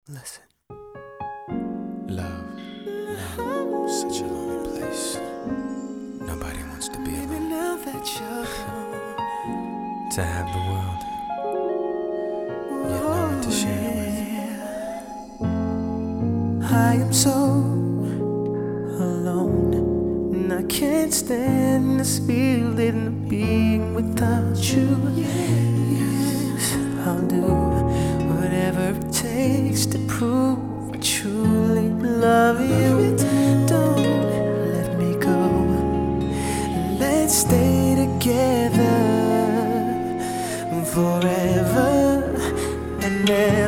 Listen. Love, such a lonely place. Nobody wants to be alone. To have the world, yet no one to share it with. I am so alone, and I can't stand this feeling of being without you. Yes, I'll do whatever it takes to prove I truly love you. Don't let me go. Let's stay together forever and ever.